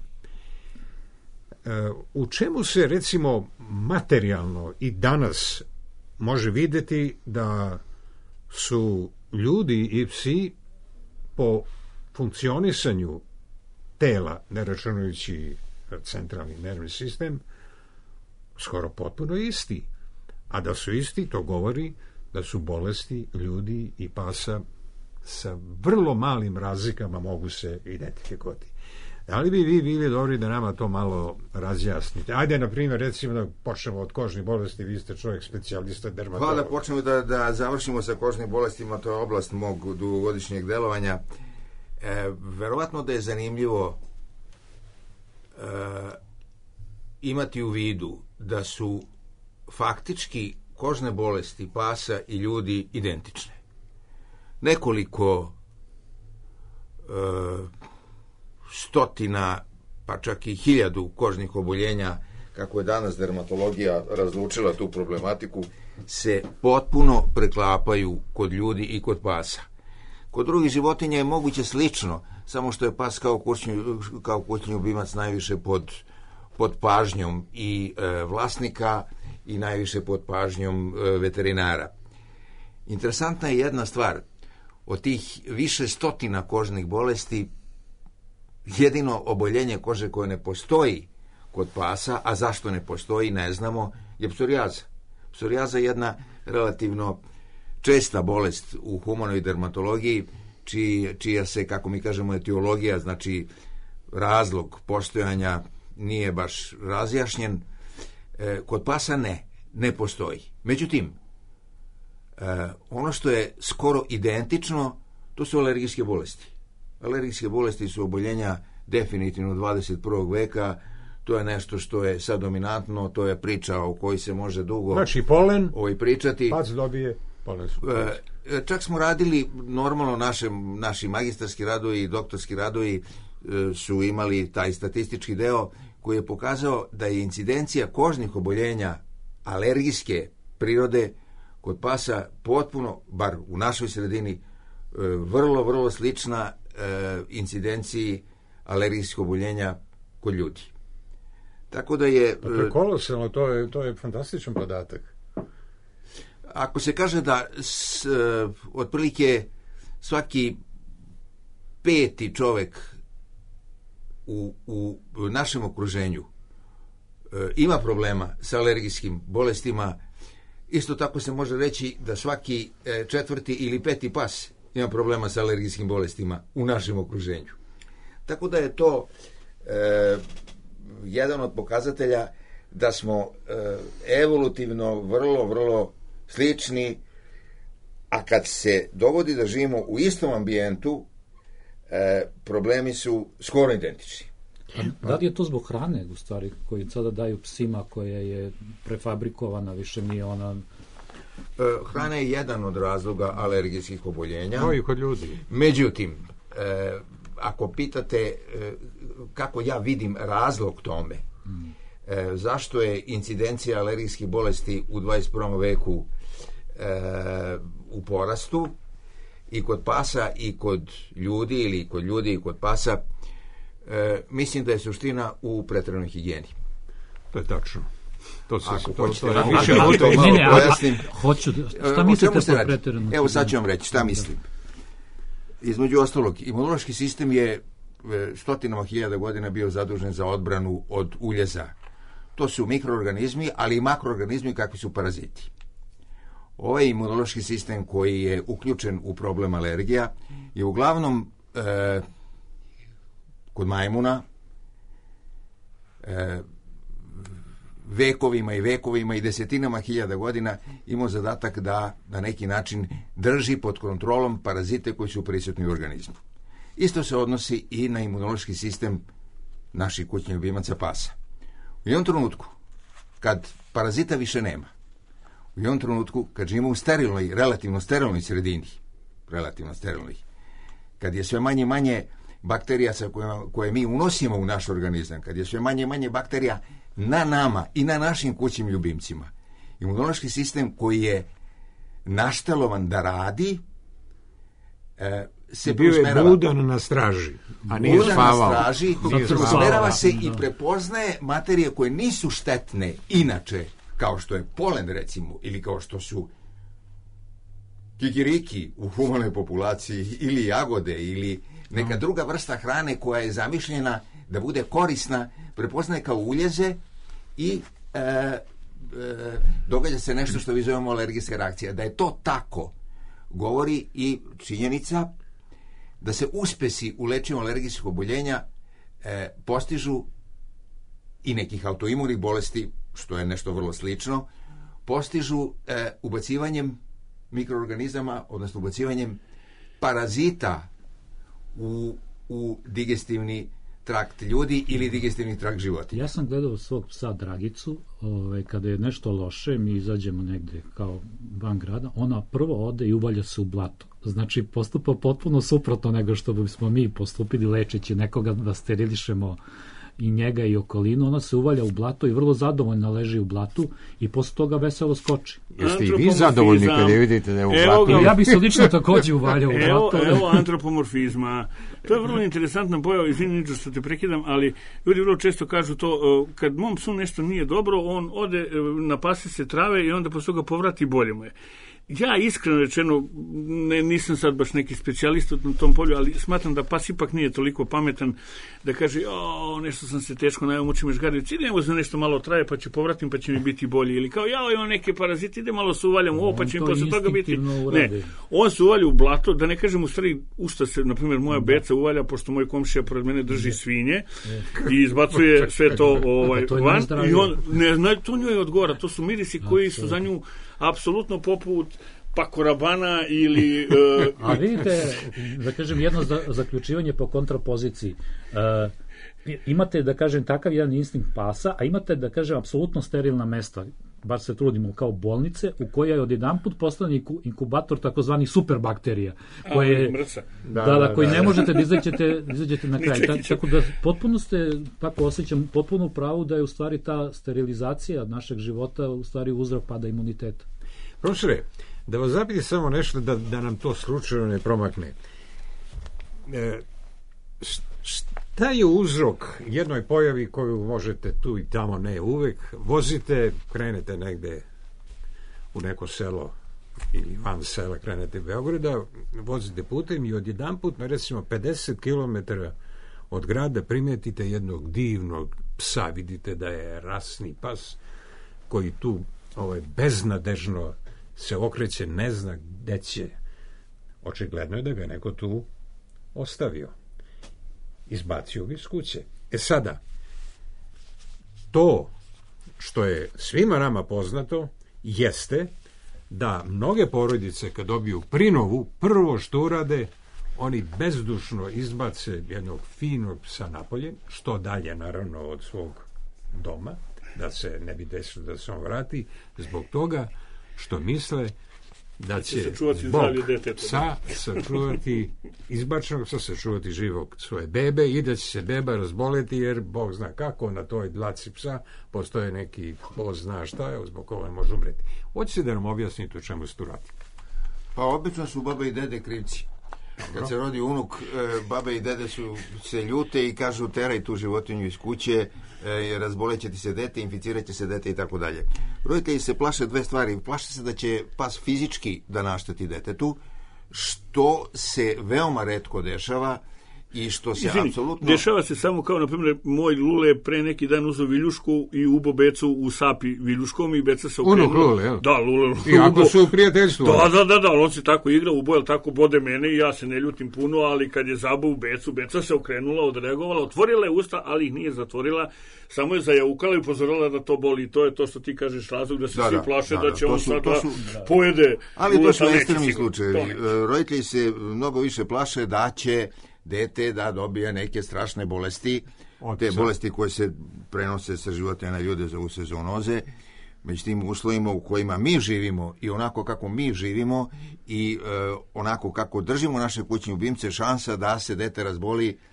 u čemu se recimo materijalno i danas može videti da su ljudi i psi po funkcionisanju tela, ne računajući centralni nervni sistem, skoro potpuno isti. A da su isti, to govori da su bolesti ljudi i pasa sa vrlo malim razlikama mogu se identifikovati. Da li bi vi bili dobri da nama to malo razjasnite? Ajde, na primjer, recimo da počnemo od kožnih bolesti, vi ste čovjek specijalista dermatolog. Hvala, da počnemo da, da završimo sa kožnim bolestima, to je oblast mog dugogodišnjeg delovanja. E, verovatno da je zanimljivo e, imati u vidu da su faktički kožne bolesti pasa i ljudi identične. Nekoliko e, stotina, pa čak i hiljadu kožnih oboljenja, kako je danas dermatologija razlučila tu problematiku, se potpuno preklapaju kod ljudi i kod pasa. Kod drugih životinja je moguće slično, samo što je pas kao kućni, kao kućni ljubimac najviše pod, pod pažnjom i e, vlasnika i najviše pod pažnjom e, veterinara. Interesantna je jedna stvar. Od tih više stotina kožnih bolesti jedino oboljenje kože koje ne postoji kod pasa, a zašto ne postoji ne znamo, je psorijaza. Psorijaza je jedna relativno česta bolest u humanoj dermatologiji, čiji, čija se, kako mi kažemo, etiologija, znači razlog postojanja nije baš razjašnjen. E, kod pasa ne, ne postoji. Međutim, e, ono što je skoro identično, to su alergijske bolesti. Alergijske bolesti su oboljenja definitivno dvadeset prvog veka, to je nešto što je sad dominantno, to je priča o kojoj se može dugo znači, polen, ovaj pričati. Pac dobije polen. E, čak smo radili, normalno naše, naši magistarski radovi i doktorski radovi e, su imali taj statistički deo koji je pokazao da je incidencija kožnih oboljenja alergijske prirode kod pasa potpuno, bar u našoj sredini, e, vrlo, vrlo slična e, incidenciji alergijskih oboljenja kod ljudi. Tako da je... Pa to je kolosalno, to je, to je fantastičan podatak. Ako se kaže da s, uh, otprilike svaki peti čovek u, u, u našem okruženju uh, ima problema sa alergijskim bolestima, isto tako se može reći da svaki uh, četvrti ili peti pas ima problema sa alergijskim bolestima u našem okruženju. Tako da je to uh, jedan od pokazatelja da smo uh, evolutivno vrlo, vrlo slični, a kad se dogodi da živimo u istom ambijentu, e, problemi su skoro identični. Da li je to zbog hrane, u stvari, koju sada daju psima, koja je prefabrikovana, više nije ona... E, hrana je jedan od razloga alergijskih oboljenja. No i kod ljudi. Međutim, e, ako pitate e, kako ja vidim razlog tome, hmm. e, zašto je incidencija alergijskih bolesti u dvadeset prvom veku e, u porastu i kod pasa i kod ljudi ili kod ljudi i kod pasa, e, mislim da je suština u pretjeranoj higijeni. To je tačno. To se Ako to, hoćete, to, da to, više to, to malo pojasnim. Hoću, šta mislite po pretjeranoj? Evo sad ću vam reći šta mislim. Između ostalog, imunološki sistem je stotinama hiljada godina bio zadužen za odbranu od uljeza. To su mikroorganizmi, ali i makroorganizmi kakvi su paraziti. Ovaj imunološki sistem koji je uključen u problem alergija je uglavnom e, kod majmuna e, vekovima i vekovima i desetinama hiljada godina imao zadatak da na neki način drži pod kontrolom parazite koji su prisutni u organizmu. Isto se odnosi i na imunološki sistem naših kućnih ljubimaca pasa. U jednom trenutku, kad parazita više nema, u jednom trenutku, kad živimo u sterilnoj, relativno sterilnoj sredini, relativno sterilnoj, kad je sve manje manje bakterija sa kojima, koje mi unosimo u naš organizam, kad je sve manje manje bakterija na nama i na našim kućnim ljubimcima, imunološki sistem koji je naštelovan da radi, e, se bio je budan na straži, a nije budan spavao. Na straži, usmerava se i prepoznaje materije koje nisu štetne inače, kao što je polen recimo, ili kao što su kikiriki u humanoj populaciji, ili jagode, ili neka druga vrsta hrane koja je zamišljena da bude korisna, prepoznaje kao uljeze i e, e, događa se nešto što vi zovemo alergijska reakcija. Da je to tako, govori i činjenica da se uspesi u lečenju alergijskih oboljenja e, postižu i nekih autoimunih bolesti, što je nešto vrlo slično, postižu e, ubacivanjem mikroorganizama, odnosno ubacivanjem parazita u, u digestivni trakt ljudi ili digestivni trakt životinja. Ja sam gledao svog psa Dragicu, ovaj, kada je nešto loše, mi izađemo negde kao van grada, ona prvo ode i uvalja se u blato. Znači, postupa potpuno suprotno nego što bismo mi postupili lečeći nekoga da sterilišemo i njega i okolinu. Ona se uvalja u blato i vrlo zadovoljno leži u blatu i posle toga veselo skoči. Jeste i vi zadovoljni kad je vidite da je u blatu? Ga, ja bi se lično takođe uvaljao u blato. Evo, evo antropomorfizma. To je vrlo interesantna pojava, izvini što te prekidam, ali ljudi vrlo često kažu to, kad mom psu nešto nije dobro, on ode, napasi se trave i onda posle toga povrati bolje mu je. Ja iskreno rečeno, ne, nisam sad baš neki specijalist na tom polju, ali smatram da pas ipak nije toliko pametan da kaže, o, nešto sam se teško najao, mučim žgarivici, idemo za nešto malo traje pa ću povratim pa će mi biti bolje. Ili kao, ja imam neke parazite, ide malo se uvaljam u ovo pa će mi posle toga biti... Ne, on se uvalja u blato, da ne kažem u stvari u šta se, na primjer, moja beca uvalja, pošto moj komšija pored mene drži svinje i izbacuje sve to ovaj, van i on, ne zna, to njoj odgovara, to su mirisi koji su za nju apsolutno poput Pakorabana ili... Uh, A vidite, da kažem, jedno za, zaključivanje po kontrapoziciji. Uh, imate, da kažem, takav jedan instinkt pasa, a imate, da kažem, apsolutno sterilna mesta, bar se trudimo, kao bolnice, u kojoj je odjedanput postane inkubator takozvani superbakterija, koje, da, da, da, koji ne možete da izađete, da izađete na kraj. Ta, tako da potpuno ste, tako osjećam, potpuno u pravu da je u stvari ta sterilizacija našeg života u stvari uzrok pada imuniteta. Profesore, da vas zapiti samo nešto da, da nam to slučajno ne promakne. E, šta je uzrok jednoj pojavi koju možete tu i tamo, ne uvek, vozite, krenete negde u neko selo ili van sela, krenete u Beograda, vozite putem i odjedanput na recimo pedeset kilometara od grada primetite jednog divnog psa, vidite da je rasni pas koji tu ovaj, beznadežno se okreće, ne zna gde će. Očigledno je da ga neko tu ostavio. Izbacio ga iz kuće. E sada, to što je svima nama poznato jeste da mnoge porodice kad dobiju prinovu, prvo što urade, oni bezdušno izbace jednog finog psa napolje, što dalje naravno od svog doma, da se ne bi desilo da se on vrati, zbog toga što misle da će zbog psa sačuvati izbačenog psa, sačuvati živog svoje bebe i da će se beba razboleti jer Bog zna kako na toj dlaci psa postoje neki Bog zna šta je, zbog koga može umreti. Hoćete da nam objasnite o čemu se tu radi? Pa obično su baba i dede krivci. Kad se rodi unuk, babe i dede su se ljute i kažu teraj tu životinju iz kuće, razboleće ti se dete, inficirat će se dete i tako dalje. Roditelji se plaše dve stvari. Plaše se da će pas fizički da našteti detetu, što se veoma retko dešava i što se Izvini, apsolutno... Dešava se samo kao, na primjer, moj Lule pre neki dan uzeo viljušku i ubo Becu u sapi viljuškom i Beca se okrenula. Unuk Lule, jel? Da, Lule. I ako su u prijateljstvu. Da, da, da, da, on se tako igra, ubo, jel tako bode mene i ja se ne ljutim puno, ali kad je zabao u Becu, Beca se okrenula, odreagovala, otvorila je usta, ali ih nije zatvorila, samo je zajaukala i upozorila da to boli. I to je to što ti kažeš razlog da se da, svi plaše da, da, da će on sad da pojede. Ali to su ekstremni slučajevi. Roditelji se mnogo više plaše da će dete da dobije neke strašne bolesti, te bolesti koje se prenose sa životinja na ljude, zovu se zoonoze. Među tim uslovima u kojima mi živimo i onako kako mi živimo i e, onako kako držimo naše kućne ljubimce, šansa da se dete razboli e,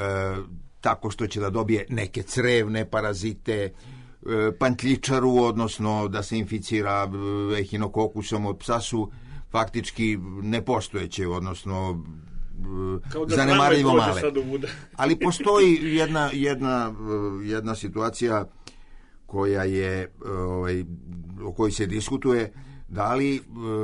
tako što će da dobije neke crevne parazite, e, pantljičaru, odnosno da se inficira ehinokokusom od psa su faktički nepostojeće, odnosno zanemarljivo male. Ali postoji jedna, jedna, jedna situacija koja je, ovaj, o kojoj se diskutuje, da li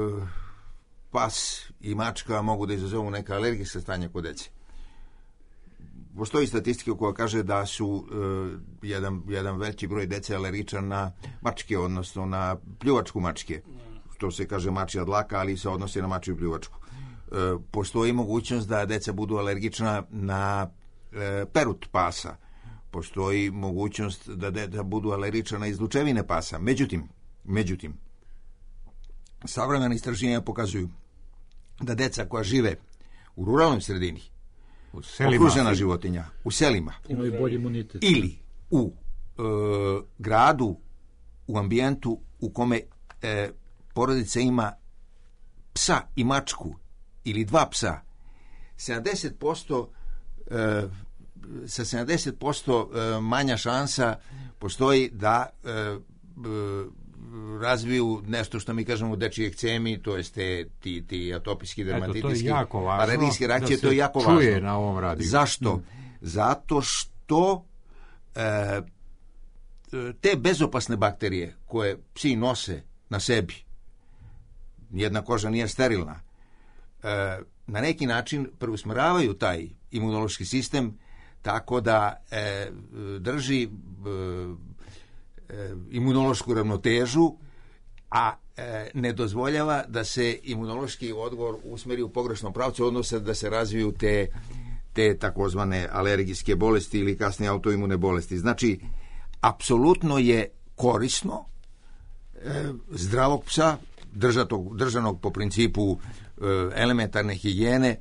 pas i mačka mogu da izazovu neka alergijska stanja kod dece. Postoji statistika koja kaže da su jedan, jedan veći broj dece alergičan na mačke, odnosno na pljuvačku mačke. To se kaže mačja dlaka, ali se odnosi na mačju pljuvačku. Postoji mogućnost da deca budu alergična na e, perut pasa. Postoji mogućnost da deca budu alergična na izlučevine pasa. Međutim, međutim, savremena istraživanja pokazuju da deca koja žive u ruralnoj sredini, u selima, okružena životinja, u selima, imaju bolji imunitet, ili u e, gradu, u ambijentu u kome e, porodica ima psa i mačku ili dva psa, sedamdeset posto e, sa sedamdeset posto e, manja šansa postoji da e, e, razviju nešto što mi kažemo dečji ekcemi, to jest te, ti, ti atopijski dermatitiski alergijske reakcije, to je jako važno. Na ovom radiju. Zašto? Mm. Zato što e, te bezopasne bakterije koje psi nose na sebi, jedna koža nije sterilna, na neki način preusmeravaju taj imunološki sistem tako da e, drži e, e, imunološku ravnotežu, a e, ne dozvoljava da se imunološki odgovor usmeri u pogrešnom pravcu, odnosno da se razviju te, te takozvane alergijske bolesti ili kasnije autoimune bolesti. Znači, apsolutno je korisno e, zdravog psa držatog, držanog po principu elementarne higijene,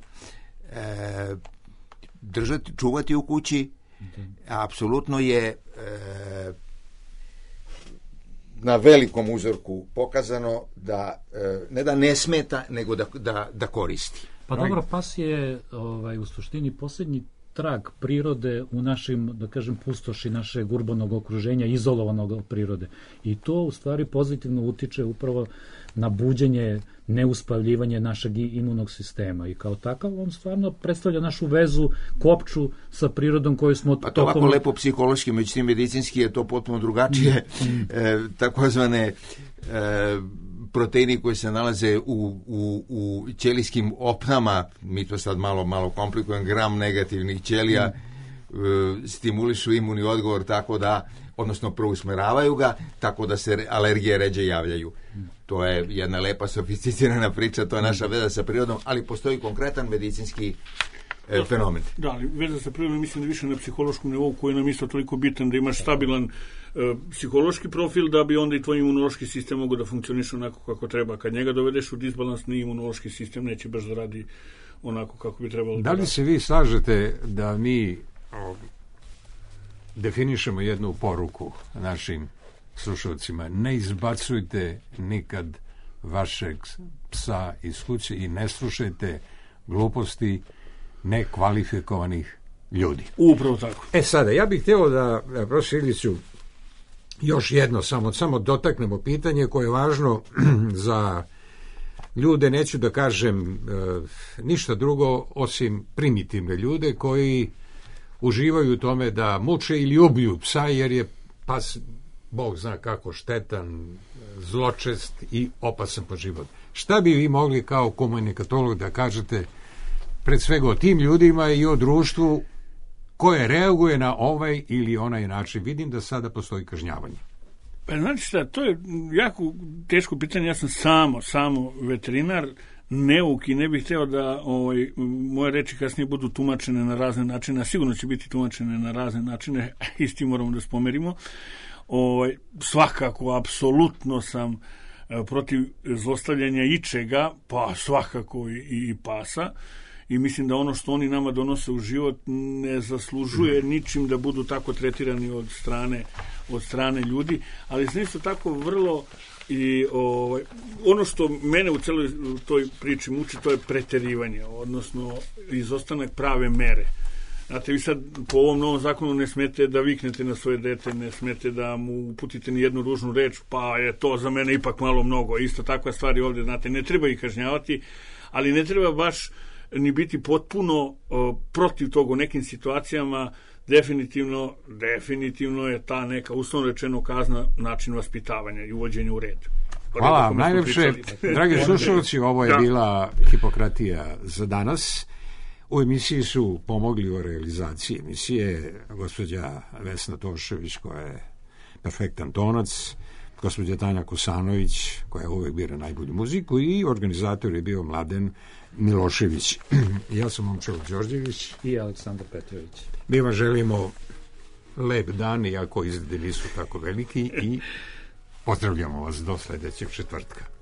držati, čuvati u kući, apsolutno je na velikom uzorku pokazano da ne da ne smeta, nego da, da, da koristi. Pa dobro, pas je ovaj, u suštini posljednji trag prirode u našim, da kažem, pustoši našeg urbanog okruženja, izolovanog od prirode. I to u stvari pozitivno utiče upravo na buđenje, neuspavljivanje našeg imunog sistema. I kao takav on stvarno predstavlja našu vezu, kopču sa prirodom koju smo... Pa to tokom... ovako lepo psihološki, međutim medicinski je to potpuno drugačije. Mm. E, takozvane... E, proteini koji se nalaze u, u, u ćelijskim opnama, mi to sad malo, malo komplikujem, gram negativnih ćelija, mm. stimulišu imunni odgovor tako da, odnosno preusmeravaju ga, tako da se alergije ređe javljaju. Mm. To je jedna lepa, sofisticirana priča, to je naša veza sa prirodom, ali postoji konkretan medicinski e, fenomen. Da, ali veza sa prirodom mislim da više na psihološkom nivou koji nam isto toliko bitan, da imaš stabilan psihološki profil da bi onda i tvoj imunološki sistem mogao da funkcioniše onako kako treba. Kad njega dovedeš u disbalans, ni imunološki sistem neće baš da radi onako kako bi trebalo. Da li se vi slažete da mi o, definišemo jednu poruku našim slušalcima? Ne izbacujte nikad vašeg psa iz kuće i ne slušajte gluposti nekvalifikovanih ljudi. Upravo tako. E sada, ja bih htio da, profesor Iliću, još jedno, samo, samo dotaknemo pitanje koje je važno za ljude, neću da kažem e, ništa drugo osim primitivne ljude koji uživaju u tome da muče ili ubiju psa jer je pas, Bog zna kako, štetan, zločest i opasan po život. Šta bi vi mogli kao komunikatolog da kažete pred svega o tim ljudima i o društvu koje reaguje na ovaj ili onaj način? Vidim da sada postoji kažnjavanje. Pa znači šta, to je jako teško pitanje. Ja sam samo, samo veterinar, neuk i ne bih hteo da ovaj, moje reči kasnije budu tumačene na razne načine, a sigurno će biti tumačene na razne načine, i s tim moramo da spomerimo. Ovaj, svakako, apsolutno sam protiv zlostavljanja ičega, pa svakako i, i pasa. I mislim da ono što oni nama donose u život ne zaslužuje ničim da budu tako tretirani od strane, od strane ljudi, ali sam isto tako vrlo i ovaj, ono što mene u celoj toj priči muči, to je preterivanje, odnosno izostanak prave mere. Znate, vi sad po ovom novom zakonu ne smete da viknete na svoje dete, ne smete da mu uputite ni jednu ružnu reč, pa je to za mene ipak malo mnogo. Isto takva stvari ovdje, znate, ne treba ih kažnjavati, ali ne treba baš ni biti potpuno o, protiv toga u nekim situacijama. Definitivno, definitivno je ta neka uslovno rečeno kazna način vaspitavanja i uvođenja u red. Hvala, najljepše, dragi slušalci, ovo je da. bila Hipokratija za danas. U emisiji su pomogli u realizaciji emisije gospođa Vesna Tošević, koja je perfektan tonac, gospođa Tanja Kosanović, koja uvek bira najbolju muziku, i organizator je bio Mladen Milošević. Ja sam Momčilo Đorđević i Aleksandar Petrović. Mi vam želimo lep dan, iako izgledi nisu tako veliki, i pozdravljamo vas do sledećeg četvrtka.